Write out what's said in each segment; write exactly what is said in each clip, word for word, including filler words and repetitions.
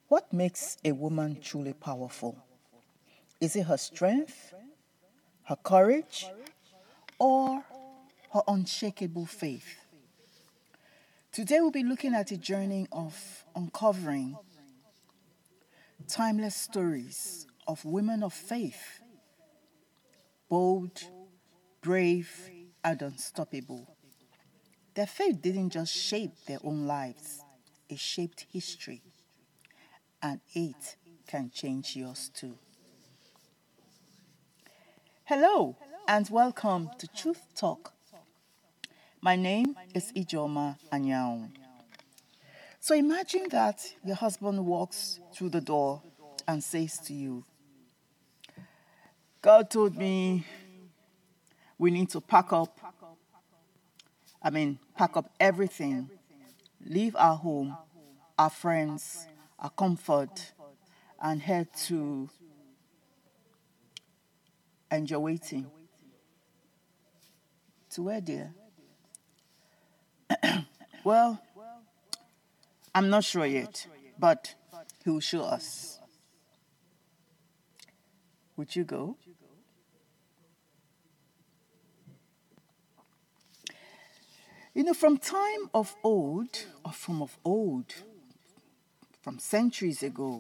What makes a woman truly powerful? Is it her strength, her courage, or her unshakable faith? Today we'll be looking at a journey of uncovering timeless stories of women of faith, bold, brave, and unstoppable. Their faith didn't just shape their own lives, it shaped history, and it can change yours too. Hello, and welcome to Truth Talk. My name is Ijoma Anyao. So imagine that your husband walks through the door and says to you, God told me we need to pack up, I mean, pack up everything, leave our home, our friends, our comfort, and head to and you're waiting. To where, dear? Well, I'm not sure yet, but he will show us. Would you go? You know, from time of old, or from of old, from centuries ago,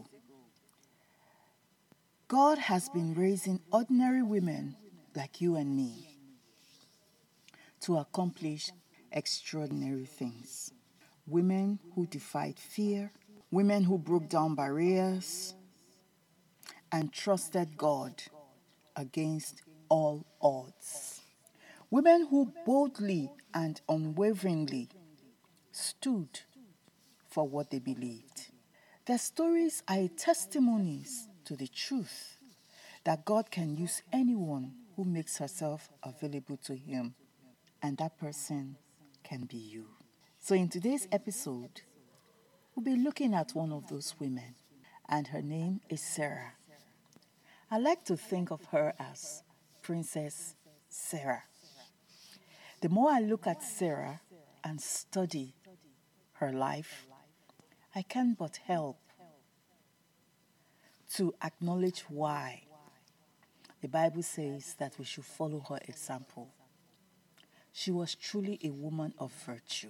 God has been raising ordinary women like you and me to accomplish extraordinary things. Women who defied fear, women who broke down barriers, and trusted God against all odds. Women who boldly and unwaveringly stood for what they believed. Their stories are testimonies to the truth that God can use anyone who makes herself available to Him, and that person can be you. So in today's episode, we'll be looking at one of those women, and her name is Sarah. I like to think of her as Princess Sarah. The more I look at Sarah and study her life, I can't but help to acknowledge why the Bible says that we should follow her example. She was truly a woman of virtue.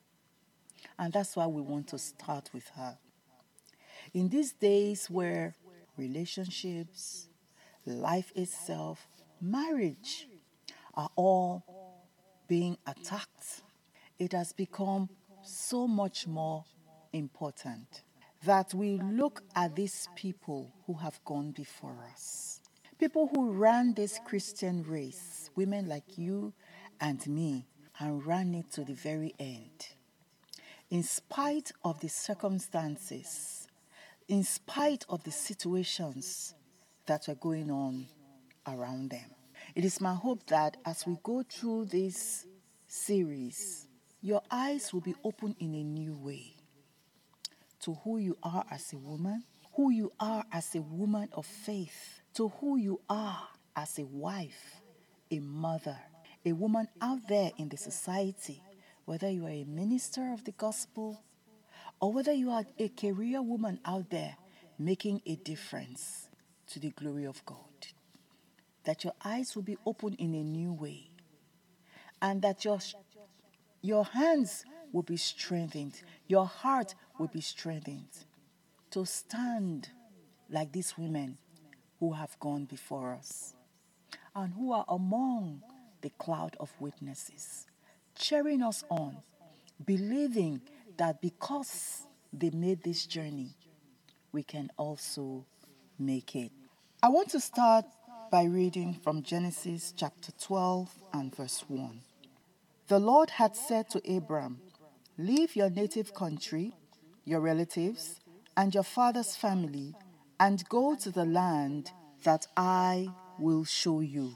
And that's why we want to start with her. In these days where relationships, life itself, marriage are all being attacked, it has become so much more important that we look at these people who have gone before us. People who ran this Christian race, women like you and me, and ran it to the very end. In spite of the circumstances, in spite of the situations that are going on around them. It is my hope that as we go through this series, your eyes will be opened in a new way to who you are as a woman, who you are as a woman of faith, to who you are as a wife, a mother, a woman out there in the society, whether you are a minister of the gospel or whether you are a career woman out there making a difference to the glory of God. That your eyes will be opened in a new way, and that your, your hands will be strengthened, your heart will be strengthened to stand like these women who have gone before us and who are among the cloud of witnesses, cheering us on, believing that because they made this journey, we can also make it. I want to start by reading from Genesis chapter twelve and verse one. The Lord had said to Abram, "Leave your native country, your relatives, and your father's family, and go to the land that I will show you.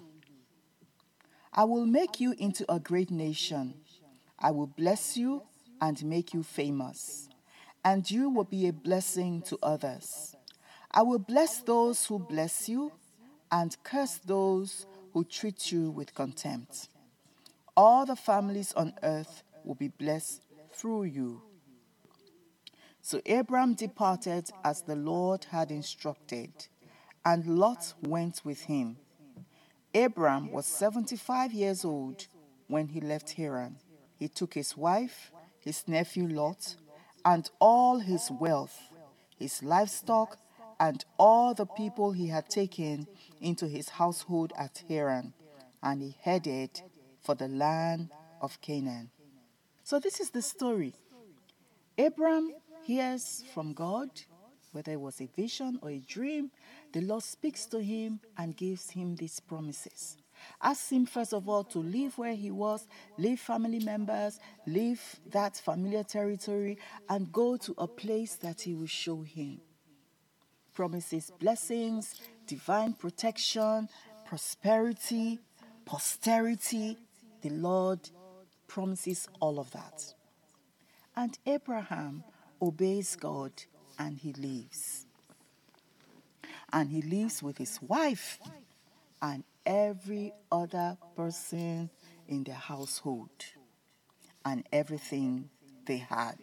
I will make you into a great nation. I will bless you and make you famous, and you will be a blessing to others. I will bless those who bless you and curse those who treat you with contempt. All the families on earth will be blessed through you." So Abram departed as the Lord had instructed, and Lot went with him. Abram was seventy-five years old when he left Haran. He took his wife, his nephew Lot, and all his wealth, his livestock, and all the people he had taken into his household at Haran, and he headed for the land of Canaan. So this is the story. Abram hears from God, whether it was a vision or a dream. The Lord speaks to him and gives him these promises. Ask him, first of all, to leave where he was, leave family members, leave that familiar territory, and go to a place that he will show him. Promises blessings, divine protection, prosperity, posterity. The Lord promises all of that. And Abraham obeys God and he leaves. And he lives with his wife and every other person in their household and everything they had.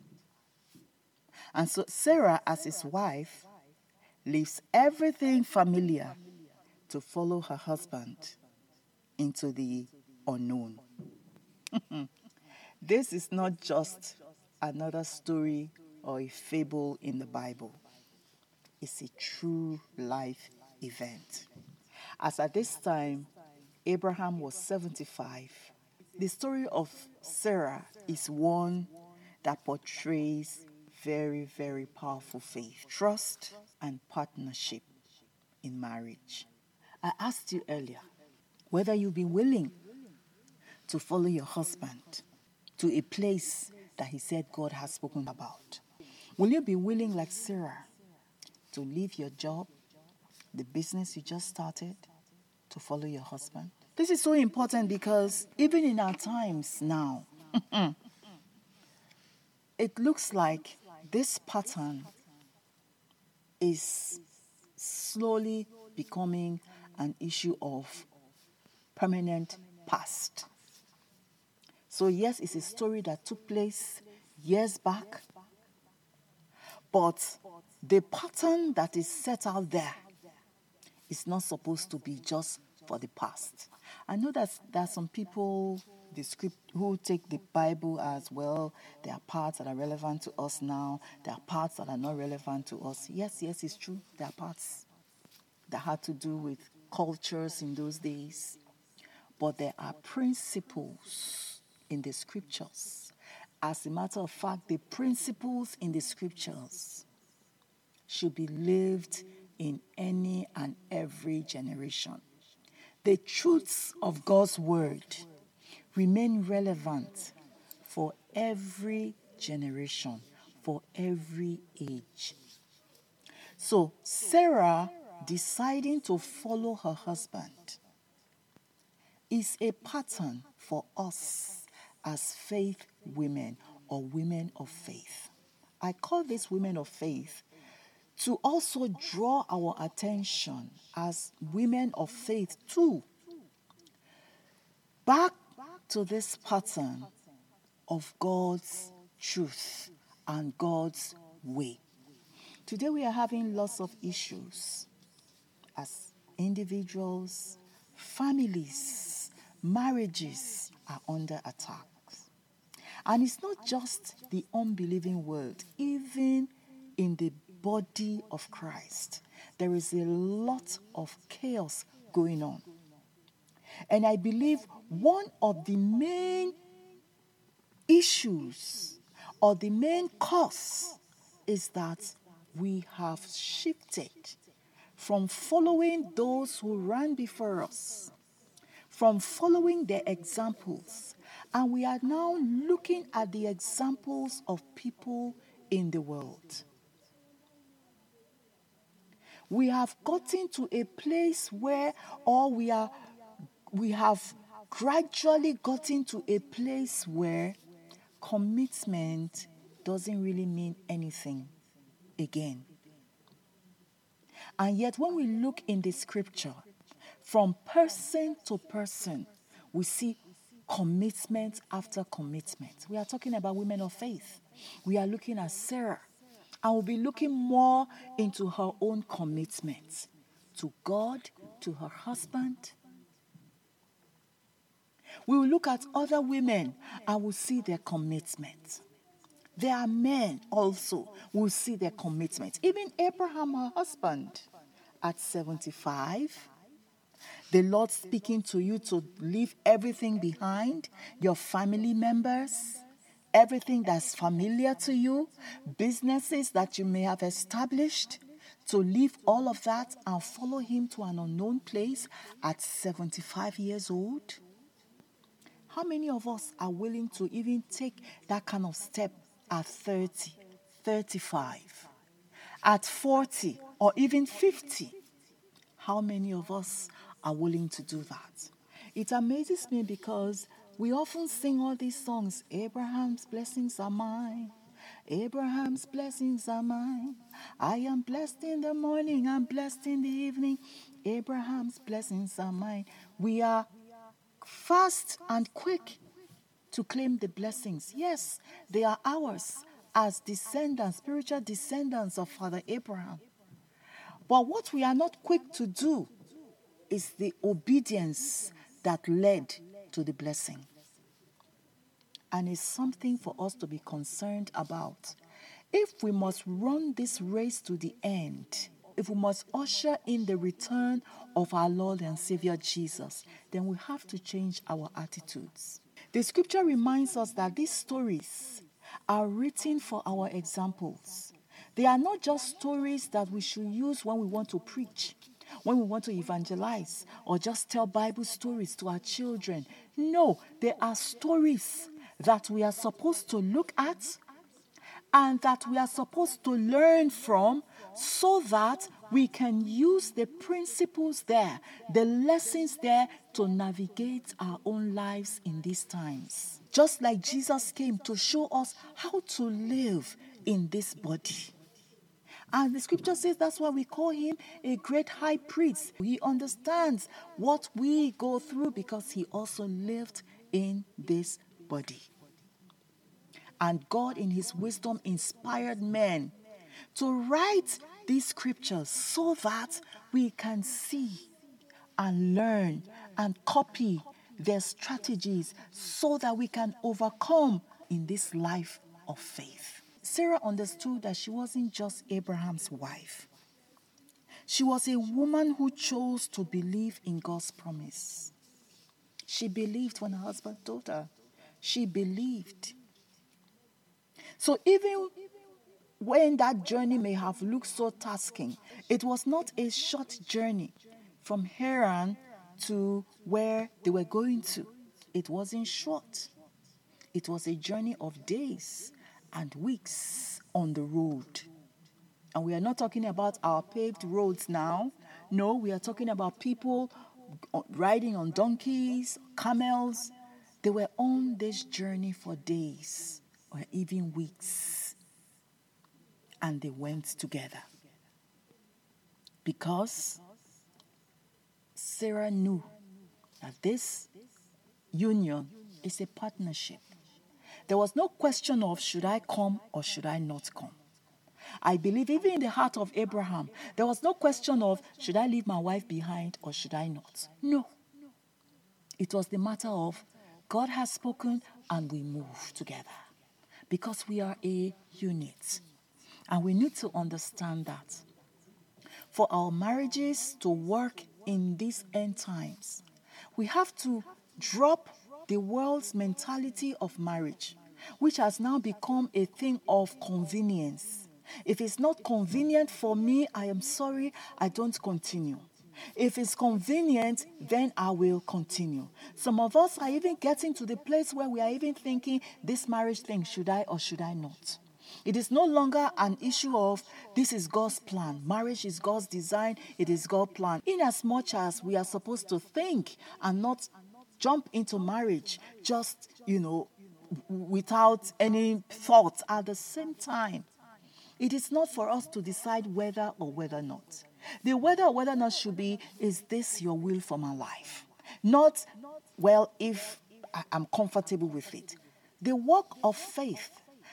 And so Sarah, as his wife, leaves everything familiar to follow her husband into the unknown. This is not just another story or a fable in the Bible. It's a true life event. As at this time, Abraham was seventy-five. The story of Sarah is one that portrays very, very powerful faith, trust, and partnership in marriage. I asked you earlier whether you'll be willing to follow your husband to a place that he said God has spoken about. Will you be willing, like Sarah, to leave your job, the business you just started, to follow your husband? This is so important because even in our times now, it looks like this pattern is slowly becoming an issue of permanent past. So yes, it's a story that took place years back, but the pattern that is set out there is not supposed to be just for the past. I know that there are some people the script who take the Bible as well. There are parts that are relevant to us now. There are parts that are not relevant to us. Yes, yes, it's true. There are parts that had to do with cultures in those days. But there are principles in the scriptures. As a matter of fact, the principles in the scriptures should be lived in any and every generation. The truths of God's word remain relevant for every generation, for every age. So Sarah deciding to follow her husband is a pattern for us as faith women or women of faith. I call this women of faith to also draw our attention as women of faith too, back to this pattern of God's truth and God's way. Today we are having lots of issues as individuals, families, marriages are under attack. And it's not just the unbelieving world, even in the body of Christ, there is a lot of chaos going on. And I believe one of the main issues or the main cause is that we have shifted from following those who ran before us, from following their examples, and we are now looking at the examples of people in the world. We have gotten to a place where, or we are, we have gradually gotten to a place where commitment doesn't really mean anything again. And yet when we look in the scripture, from person to person, we see commitment after commitment. We are talking about women of faith. We are looking at Sarah. and will be looking more into her own commitment to God, to her husband. We will look at other women and will see their commitment. There are men also who will see their commitment. Even Abraham, her husband, at seventy-five, the Lord speaking to you to leave everything behind, your family members, everything that's familiar to you, businesses that you may have established, to leave all of that and follow him to an unknown place at seventy-five years old. How many of us are willing to even take that kind of step at thirty, thirty-five, at forty, or even fifty? How many of us are willing to do that? It amazes me because we often sing all these songs. Abraham's blessings are mine. Abraham's blessings are mine. I am blessed in the morning. I'm blessed in the evening. Abraham's blessings are mine. We are fast and quick to claim the blessings. Yes, they are ours as descendants, spiritual descendants of Father Abraham. But what we are not quick to do is the obedience that led to the blessing. And it's something for us to be concerned about. If we must run this race to the end, if we must usher in the return of our Lord and Savior Jesus, then we have to change our attitudes. The scripture reminds us that these stories are written for our examples. They are not just stories that we should use when we want to preach, when we want to evangelize, or just tell Bible stories to our children. No, they are stories that we are supposed to look at and that we are supposed to learn from, so that we can use the principles there, the lessons there, to navigate our own lives in these times. Just like Jesus came to show us how to live in this body. And the scripture says that's why we call him a great high priest. He understands what we go through because he also lived in this body. And God, in his wisdom, inspired men to write these scriptures so that we can see and learn and copy their strategies so that we can overcome in this life of faith. Sarah understood that she wasn't just Abraham's wife. She was a woman who chose to believe in God's promise. She believed when her husband told her. She believed. So even when that journey may have looked so tasking, it was not a short journey from Haran to where they were going to. It wasn't short. It was a journey of days and weeks on the road. And we are not talking about our paved roads now. No, we are talking about people riding on donkeys, camels. They were on this journey for days or even weeks. And they went together. Because Sarah knew that this union is a partnership. There was no question of should I come or should I not come. I believe even in the heart of Abraham, there was no question of should I leave my wife behind or should I not. No. It was the matter of God has spoken and we move together because we are a unit. And we need to understand that for our marriages to work in these end times, we have to drop the world's mentality of marriage, which has now become a thing of convenience. If it's not convenient for me, I am sorry, I don't continue. If it's convenient, then I will continue. Some of us are even getting to the place where we are even thinking, this marriage thing, should I or should I not? It is no longer an issue of this is God's plan. Marriage is God's design. It is God's plan. In as much as we are supposed to think and not jump into marriage just, you know, without any thought at the same time. It is not for us to decide whether or whether not. The whether or whether not should be, is this your will for my life? Not, well, if I'm comfortable with it. The walk of faith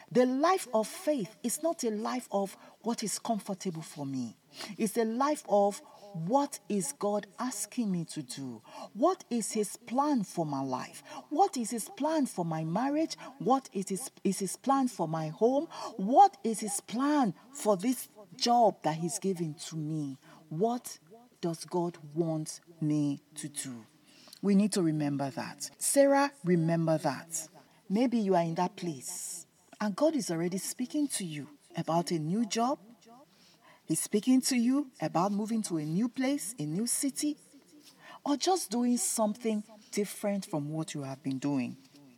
The life of faith is not a life of what is comfortable for me. It's a life of what is God asking me to do? What is his plan for my life? What is his plan for my marriage? What is his, is his plan for my home? What is his plan for this job that he's giving to me? What does God want me to do? We need to remember that. Sarah, remember that. Maybe you are in that place and God is already speaking to you about a new job. He's speaking to you about moving to a new place, a new city, or just doing something different from what you have been doing.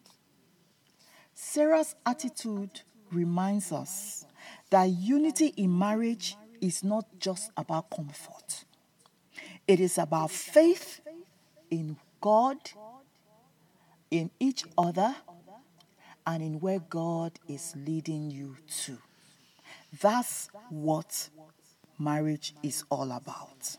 Sarah's attitude reminds us that unity in marriage is not just about comfort. It is about faith in God, in each other, and in where God is leading you to. That's what marriage is all about.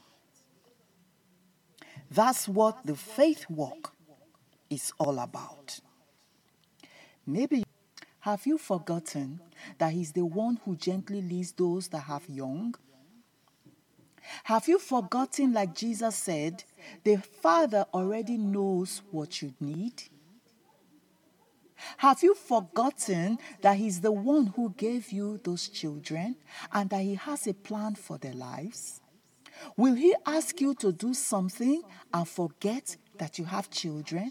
That's what the faith walk is all about. Maybe have you forgotten that he's the one who gently leads those that have young? Have you forgotten, like Jesus said, the Father already knows what you need? Have you forgotten that he's the one who gave you those children and that he has a plan for their lives? Will he ask you to do something and forget that you have children?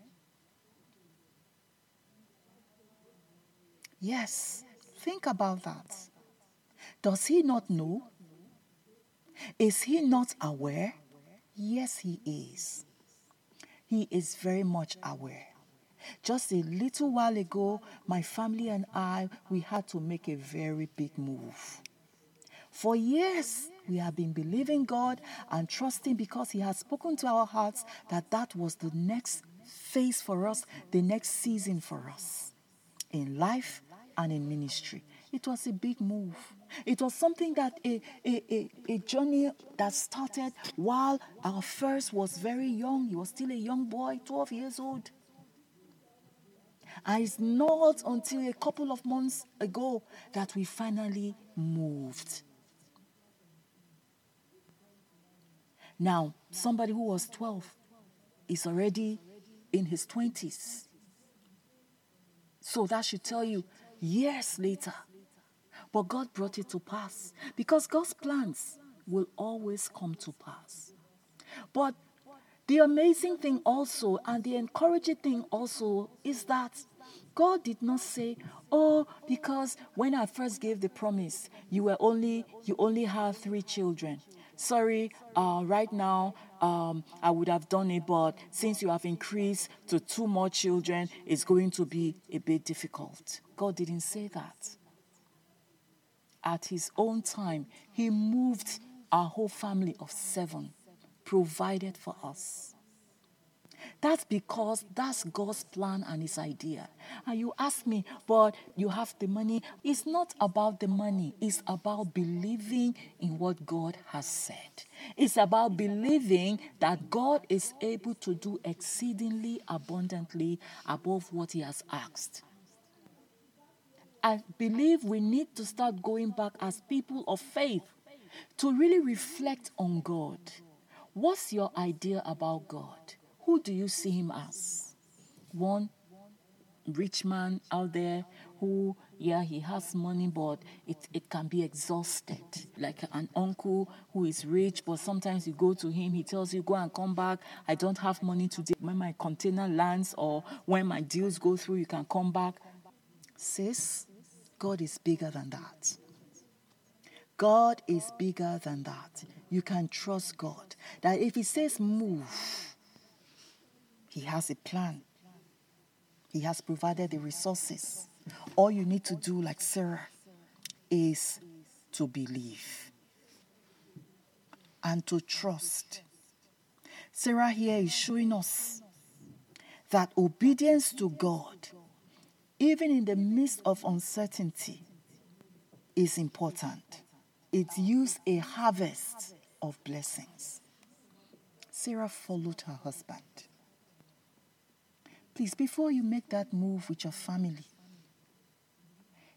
Yes, think about that. Does he not know? Is he not aware? Yes, he is. He is very much aware. Just a little while ago, my family and I, we had to make a very big move. For years, we have been believing God and trusting because he has spoken to our hearts that that was the next phase for us, the next season for us in life and in ministry. It was a big move. It was something that a, a, a, a journey that started while our first was very young. He was still a young boy, twelve years old. And it's not until a couple of months ago that we finally moved. Now, somebody who was twelve is already in his twenties. So that should tell you years later. But God brought it to pass because God's plans will always come to pass. But the amazing thing also and the encouraging thing also is that God did not say, oh, because when I first gave the promise, you were only you only have three children. Sorry, uh, right now um, I would have done it, but since you have increased to two more children, it's going to be a bit difficult. God didn't say that. At his own time, he moved our whole family of seven, provided for us. That's because that's God's plan and his idea. And you ask me, but you have the money. It's not about the money. It's about believing in what God has said. It's about believing that God is able to do exceedingly abundantly above what he has asked. I believe we need to start going back as people of faith to really reflect on God. What's your idea about God? Who do you see him as? One rich man out there who, yeah, he has money, but it, it can be exhausted. Like an uncle who is rich, but sometimes you go to him, he tells you, go and come back. I don't have money today. When my container lands or when my deals go through, you can come back. Sis, God is bigger than that. God is bigger than that. You can trust God. That if he says move, he has a plan. He has provided the resources. All you need to do, like Sarah, is to believe and to trust. Sarah here is showing us that obedience to God, even in the midst of uncertainty, is important. It yields a harvest of blessings. Sarah followed her husband. Please, before you make that move with your family,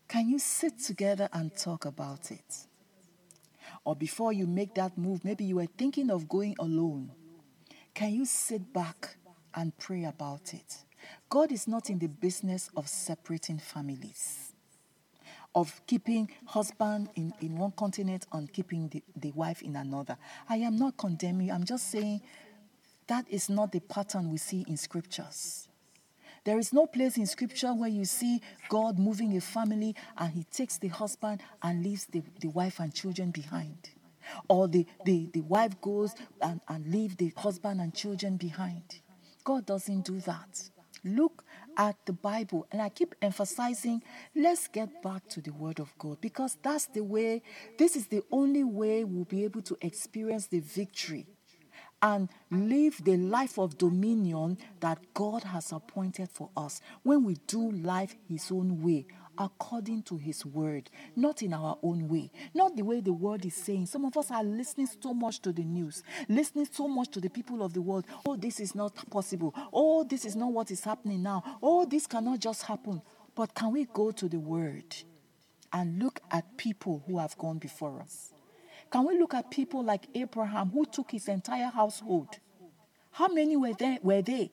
Can you sit together and talk about it? Or before you make that move, maybe you were thinking of going alone. Can you sit back and pray about it? God is not in the business of separating families, of keeping husband in, in one continent and keeping the, the wife in another. I am not condemning you. I'm just saying that is not the pattern we see in scriptures. There is no place in scripture where you see God moving a family and he takes the husband and leaves the, the wife and children behind. Or the, the, the wife goes and, and leaves the husband and children behind. God doesn't do that. Look at the Bible. And I keep emphasizing, let's get back to the Word of God, because that's the way, this is the only way we'll be able to experience the victory and live the life of dominion that God has appointed for us when we do life His own way, according to His word, not in our own way, not the way the world is saying. Some of us are listening so much to the news, listening so much to the people of the world. Oh, this is not possible. Oh, this is not what is happening now. Oh, this cannot just happen. But can we go to the word and look at people who have gone before us? Can we look at people like Abraham, who took his entire household? How many were there? Were they?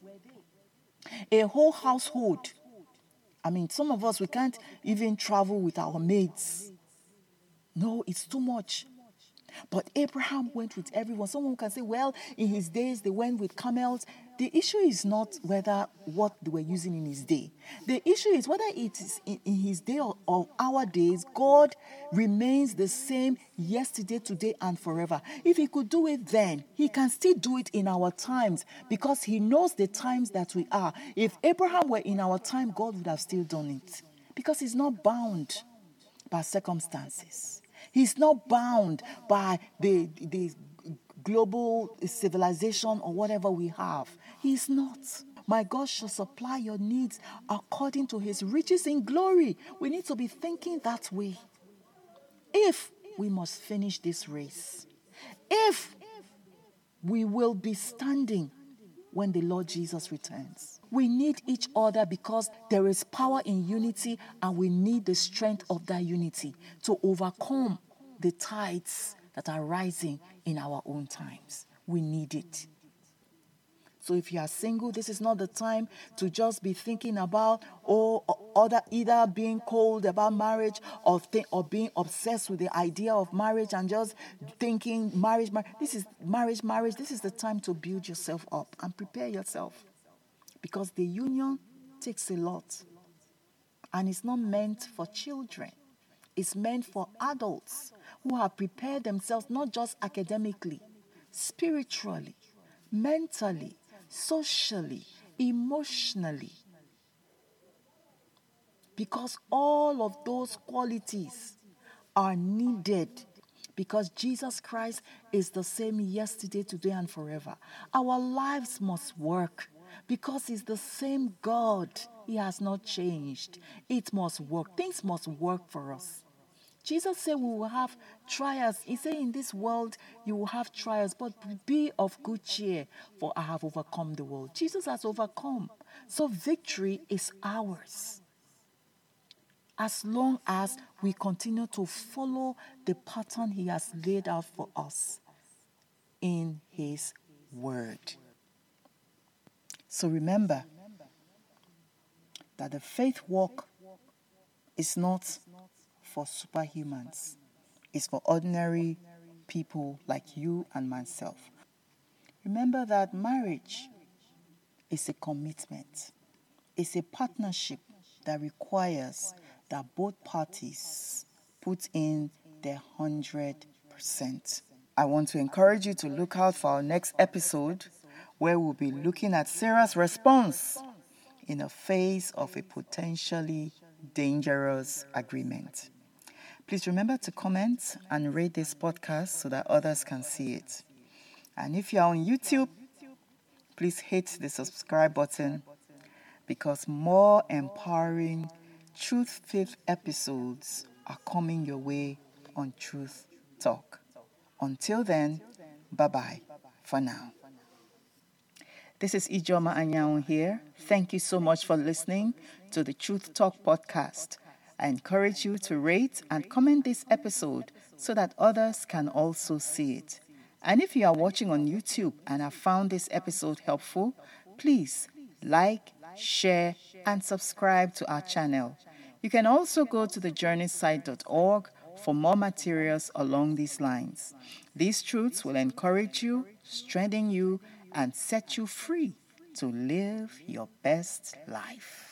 A whole household. I mean, some of us, we can't even travel with our maids. No, it's too much. But Abraham went with everyone. Someone can say, well, in his days, they went with camels. The issue is not whether what they were using in his day. The issue is whether it is in, in his day or, or our days, God remains the same yesterday, today, and forever. If he could do it then, he can still do it in our times, because he knows the times that we are. If Abraham were in our time, God would have still done it, because he's not bound by circumstances. He's not bound by the, the global civilization or whatever we have. He's not. My God shall supply your needs according to his riches in glory. We need to be thinking that way. If we must finish this race, if we will be standing when the Lord Jesus returns. We need each other, because there is power in unity, and we need the strength of that unity to overcome the tides that are rising in our own times. We need it. So if you are single, this is not the time to just be thinking about or other either being cold about marriage or think, or being obsessed with the idea of marriage and just thinking marriage, marriage. This is marriage, marriage. This is the time to build yourself up and prepare yourself, because the union takes a lot, and it's not meant for children. It's meant for adults who have prepared themselves not just academically, spiritually, mentally, socially, emotionally. Because all of those qualities are needed, because Jesus Christ is the same yesterday, today, and forever. Our lives must work, because he's the same God. He has not changed. It must work. Things must work for us. Jesus said we will have trials. He said in this world you will have trials, but be of good cheer, for I have overcome the world. Jesus has overcome. So victory is ours, as long as we continue to follow the pattern he has laid out for us in his word. So remember that the faith walk is not for superhumans. It's for ordinary people like you and myself. Remember that marriage is a commitment. It's a partnership that requires that both parties put in their one hundred percent. I want to encourage you to look out for our next episode, where we'll be looking at Sarah's response in the face of a potentially dangerous agreement. Please remember to comment and rate this podcast so that others can see it. And if you're on YouTube, please hit the subscribe button, because more empowering truth-filled episodes are coming your way on Truth Talk. Until then, bye-bye for now. This is Ijoma Anyanwu here. Thank you so much for listening to the Truth Talk podcast. I encourage you to rate and comment this episode so that others can also see it. And if you are watching on YouTube and have found this episode helpful, please like, share, and subscribe to our channel. You can also go to the journey site dot org for more materials along these lines. These truths will encourage you, strengthen you, and set you free to live your best life.